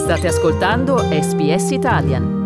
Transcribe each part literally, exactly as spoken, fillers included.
State ascoltando S B S Italian.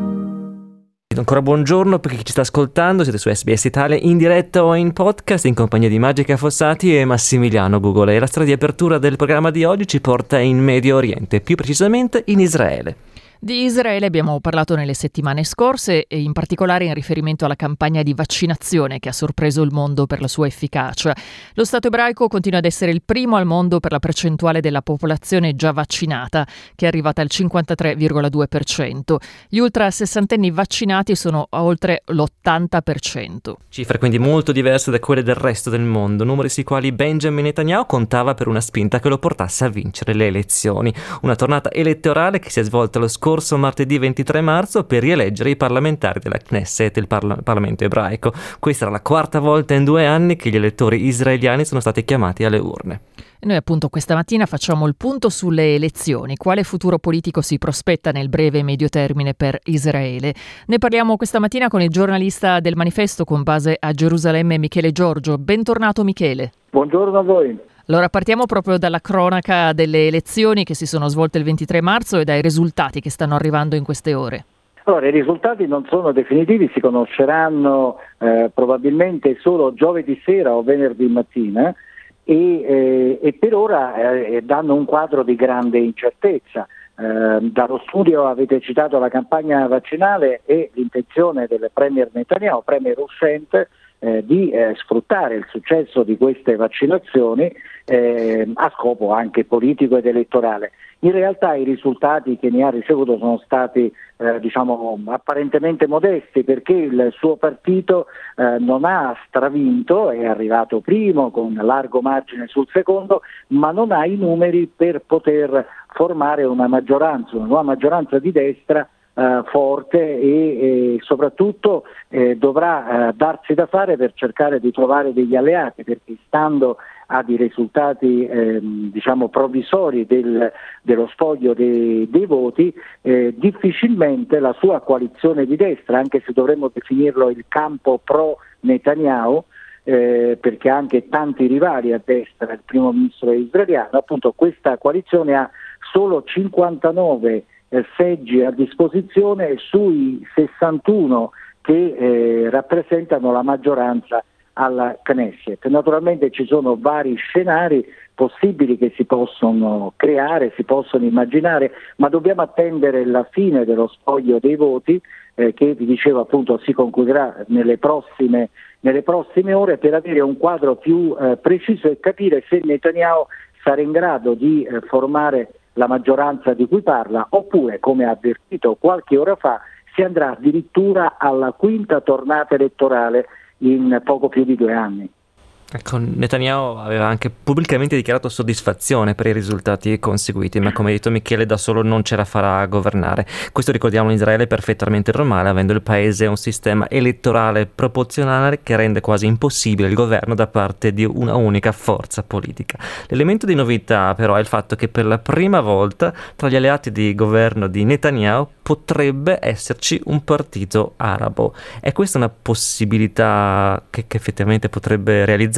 Ancora buongiorno per chi ci sta ascoltando, siete su S B S Italia in diretta o in podcast in compagnia di Magica Fossati e Massimiliano Gugole. E la storia di apertura del programma di oggi ci porta in Medio Oriente, più precisamente in Israele. Di Israele abbiamo parlato nelle settimane scorse e in particolare in riferimento alla campagna di vaccinazione che ha sorpreso il mondo per la sua efficacia. Lo Stato ebraico continua ad essere il primo al mondo per la percentuale della popolazione già vaccinata, che è arrivata al cinquantatré virgola due per cento. Gli ultra sessantenni vaccinati sono a oltre l'ottanta per cento. Cifre quindi molto diverse da quelle del resto del mondo, numeri sui quali Benjamin Netanyahu contava per una spinta che lo portasse a vincere le elezioni. Una tornata elettorale che si è svolta lo scorso Corso martedì ventitré marzo per rieleggere i parlamentari della Knesset, il parla- Parlamento ebraico. Questa era la quarta volta in due anni che gli elettori israeliani sono stati chiamati alle urne. E noi appunto questa mattina facciamo il punto sulle elezioni. Quale futuro politico si prospetta nel breve e medio termine per Israele? Ne parliamo questa mattina con il giornalista del Manifesto con base a Gerusalemme, Michele Giorgio. Bentornato Michele. Buongiorno a voi. Allora partiamo proprio dalla cronaca delle elezioni che si sono svolte il ventitré marzo e dai risultati che stanno arrivando in queste ore. Allora, i risultati non sono definitivi, si conosceranno eh, probabilmente solo giovedì sera o venerdì mattina e, eh, e per ora eh, danno un quadro di grande incertezza. Eh, dallo studio avete citato la campagna vaccinale e l'intenzione del Premier Netanyahu, Premier uscente, Eh, di eh, sfruttare il successo di queste vaccinazioni eh, a scopo anche politico ed elettorale. In realtà i risultati che ne ha ricevuto sono stati eh, diciamo apparentemente modesti, perché il suo partito eh, non ha stravinto, è arrivato primo con largo margine sul secondo, ma non ha i numeri per poter formare una maggioranza, una nuova maggioranza di destra Uh, forte e, e soprattutto eh, dovrà uh, darsi da fare per cercare di trovare degli alleati, perché stando a dei risultati eh, diciamo provvisori del, dello spoglio dei, dei voti, eh, difficilmente la sua coalizione di destra, anche se dovremmo definirlo il campo pro Netanyahu, eh, perché ha anche tanti rivali a destra, il primo ministro israeliano, appunto questa coalizione ha solo cinquantanove Eh, seggi a disposizione sui sessantuno che eh, rappresentano la maggioranza alla Knesset. Naturalmente ci sono vari scenari possibili che si possono creare, si possono immaginare, ma dobbiamo attendere la fine dello spoglio dei voti eh, che vi dicevo appunto si concluderà nelle prossime, nelle prossime ore, per avere un quadro più eh, preciso e capire se Netanyahu sarà in grado di eh, formare la maggioranza di cui parla, oppure, come ha avvertito qualche ora fa, si andrà addirittura alla quinta tornata elettorale in poco più di due anni. Ecco, Netanyahu aveva anche pubblicamente dichiarato soddisfazione per i risultati conseguiti, ma come ha detto Michele, da solo non ce la farà a governare. Questo, ricordiamo, in Israele è perfettamente normale, avendo il paese un sistema elettorale proporzionale che rende quasi impossibile il governo da parte di una unica forza politica. L'elemento di novità però è il fatto che per la prima volta tra gli alleati di governo di Netanyahu potrebbe esserci un partito arabo. È questa una possibilità che, che effettivamente potrebbe realizzarsi?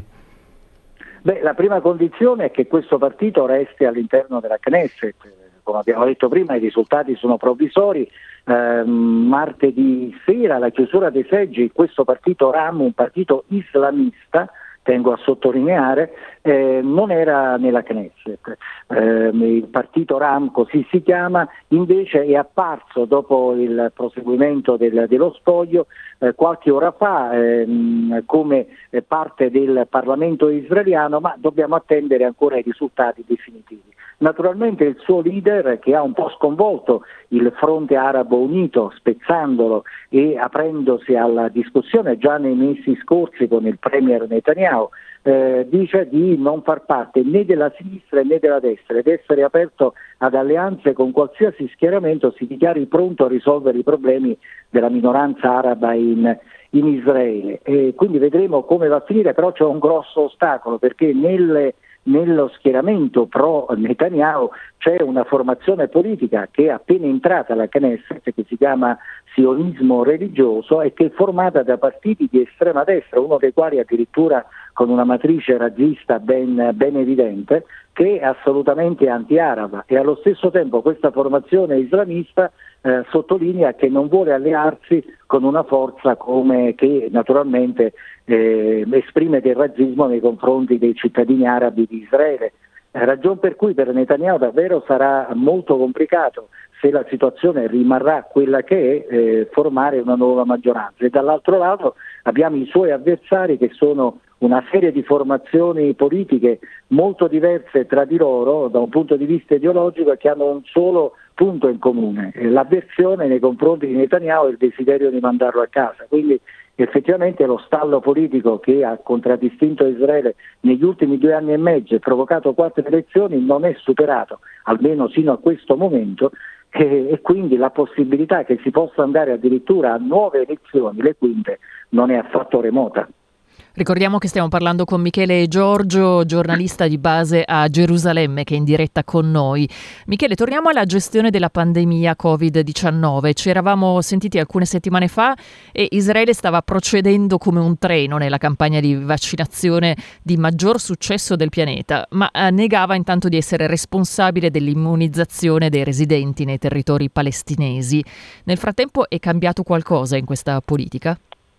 Beh, la prima condizione è che questo partito resti all'interno della Knesset. Come abbiamo detto prima, i risultati sono provvisori. Eh, martedì sera, alla chiusura dei seggi, questo partito Ram, un partito islamista, tengo a sottolineare, eh, non era nella Knesset. Eh, il partito Ram, così si chiama, invece è apparso dopo il proseguimento del, dello spoglio eh, qualche ora fa ehm, come parte del Parlamento israeliano, ma dobbiamo attendere ancora i risultati definitivi. Naturalmente il suo leader, che ha un po' sconvolto il fronte arabo unito, spezzandolo e aprendosi alla discussione già nei mesi scorsi con il premier Netanyahu, eh, dice di non far parte né della sinistra né della destra ed essere aperto ad alleanze con qualsiasi schieramento si dichiari pronto a risolvere i problemi della minoranza araba in, in Israele. E quindi vedremo come va a finire, però c'è un grosso ostacolo, perché nelle nello schieramento pro Netanyahu c'è una formazione politica che è appena entrata alla Knesset, che si chiama sionismo religioso e che è formata da partiti di estrema destra, uno dei quali addirittura con una matrice razzista ben, ben evidente, che è assolutamente anti-araba, e allo stesso tempo questa formazione islamista eh, sottolinea che non vuole allearsi con una forza come che naturalmente eh, esprime del razzismo nei confronti dei cittadini arabi di Israele. Eh, ragion per cui per Netanyahu davvero sarà molto complicato, se la situazione rimarrà quella che è, eh, formare una nuova maggioranza. E dall'altro lato abbiamo i suoi avversari, che sono una serie di formazioni politiche molto diverse tra di loro da un punto di vista ideologico, e che hanno un solo punto in comune: l'avversione nei confronti di Netanyahu e il desiderio di mandarlo a casa. Quindi effettivamente lo stallo politico che ha contraddistinto Israele negli ultimi due anni e mezzo e provocato quattro elezioni non è superato, almeno sino a questo momento, e, e quindi la possibilità che si possa andare addirittura a nuove elezioni, le quinte, non è affatto remota. Ricordiamo che stiamo parlando con Michele Giorgio, giornalista di base a Gerusalemme, che è in diretta con noi. Michele, torniamo alla gestione della pandemia covid diciannove. Ci eravamo sentiti alcune settimane fa e Israele stava procedendo come un treno nella campagna di vaccinazione di maggior successo del pianeta, ma negava intanto di essere responsabile dell'immunizzazione dei residenti nei territori palestinesi. Nel frattempo è cambiato qualcosa in questa politica?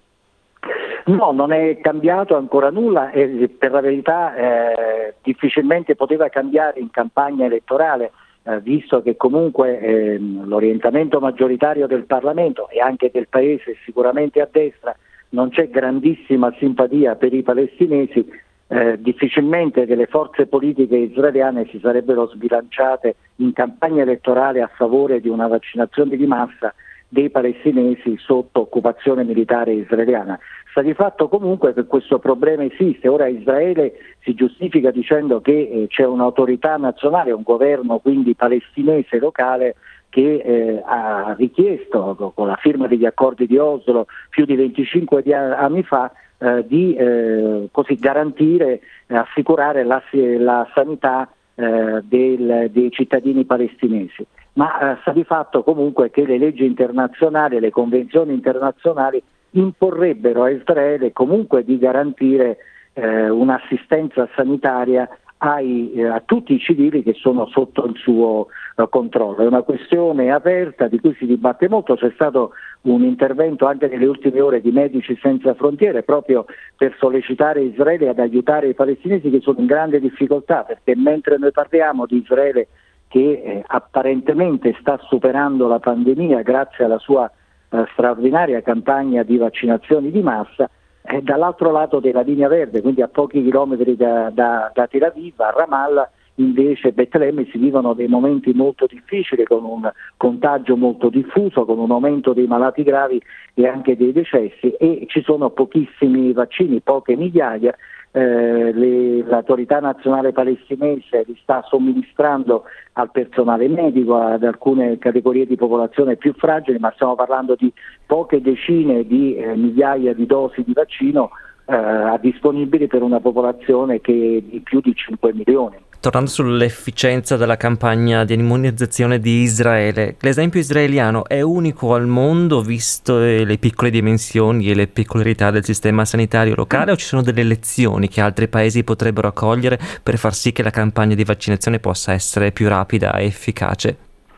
No, non è cambiato ancora nulla, e per la verità eh, difficilmente poteva cambiare in campagna elettorale, eh, visto che comunque eh, l'orientamento maggioritario del Parlamento e anche del Paese, sicuramente a destra, non c'è grandissima simpatia per i palestinesi. Eh, difficilmente delle forze politiche israeliane si sarebbero sbilanciate in campagna elettorale a favore di una vaccinazione di massa dei palestinesi sotto occupazione militare israeliana. Sta di fatto comunque che questo problema esiste. Ora Israele si giustifica dicendo che eh, c'è un'autorità nazionale, un governo quindi palestinese locale, che eh, ha richiesto con la firma degli accordi di Oslo più di venticinque anni fa eh, di eh, così garantire, eh, assicurare la, la sanità eh, del, dei cittadini palestinesi. Ma eh, sta di fatto comunque che le leggi internazionali, le convenzioni internazionali imporrebbero a Israele comunque di garantire eh, un'assistenza sanitaria ai, eh, a tutti i civili che sono sotto il suo eh, controllo. È una questione aperta di cui si dibatte molto. C'è stato un intervento anche nelle ultime ore di Medici Senza Frontiere proprio per sollecitare Israele ad aiutare i palestinesi che sono in grande difficoltà, perché mentre noi parliamo di Israele che eh, apparentemente sta superando la pandemia grazie alla sua eh, straordinaria campagna di vaccinazioni di massa, eh, dall'altro lato della linea verde, quindi a pochi chilometri da, da, da Tel Aviv, a Ramallah, invece Betlemme, si vivono dei momenti molto difficili, con un contagio molto diffuso, con un aumento dei malati gravi e anche dei decessi, e ci sono pochissimi vaccini, poche migliaia. Eh, le, l'autorità nazionale palestinese li sta somministrando al personale medico, ad alcune categorie di popolazione più fragili, ma stiamo parlando di poche decine di eh, migliaia di dosi di vaccino eh, disponibili per una popolazione che è di più di cinque milioni. Tornando sull'efficienza della campagna di immunizzazione di Israele, l'esempio israeliano è unico al mondo visto le piccole dimensioni e le peculiarità del sistema sanitario locale, o ci sono delle lezioni che altri paesi potrebbero accogliere per far sì che la campagna di vaccinazione possa essere più rapida e efficace?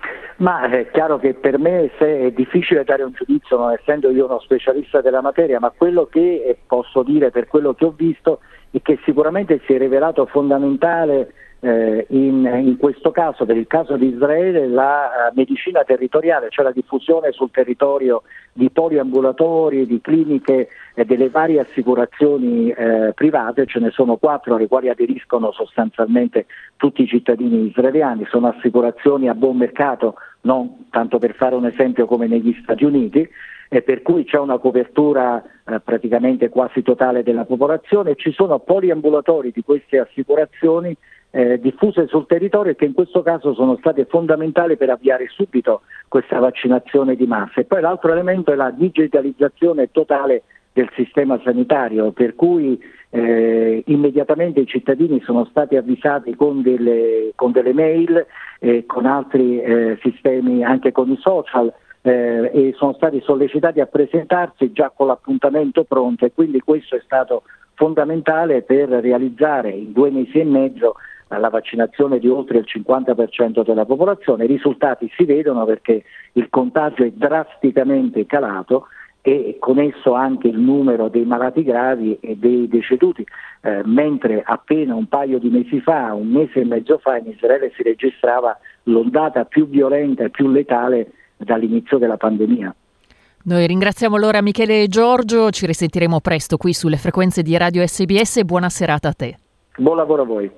Ma è chiaro che per me è difficile dare un giudizio, non essendo io uno specialista della materia, ma quello che posso dire per quello che ho visto è che sicuramente si è rivelato fondamentale eh, in, in questo caso, per il caso di Israele, la uh, medicina territoriale, cioè la diffusione sul territorio di poliambulatori, di cliniche e delle varie assicurazioni eh, private. Ce ne sono quattro alle quali aderiscono sostanzialmente tutti i cittadini israeliani. Sono assicurazioni a buon mercato, non tanto per fare un esempio come negli Stati Uniti, e per cui c'è una copertura eh, praticamente quasi totale della popolazione. Ci sono poliambulatori di queste assicurazioni eh, diffuse sul territorio, e che in questo caso sono state fondamentali per avviare subito questa vaccinazione di massa. E poi l'altro elemento è la digitalizzazione totale del sistema sanitario, per cui eh, immediatamente i cittadini sono stati avvisati con delle, con delle mail e con altri eh, sistemi, anche con i social, eh, e sono stati sollecitati a presentarsi già con l'appuntamento pronto, e quindi questo è stato fondamentale per realizzare in due mesi e mezzo la vaccinazione di oltre il cinquanta per cento della popolazione. I risultati si vedono perché il contagio è drasticamente calato e con esso anche il numero dei malati gravi e dei deceduti, eh, mentre appena un paio di mesi fa, un mese e mezzo fa, in Israele si registrava l'ondata più violenta e più letale dall'inizio della pandemia. Noi ringraziamo allora Michele e Giorgio, ci risentiremo presto qui sulle frequenze di Radio S B S. Buona serata a te. Buon lavoro a voi.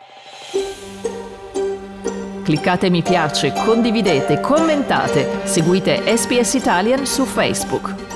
Cliccate mi piace, condividete, commentate, seguite S B S Italian su Facebook.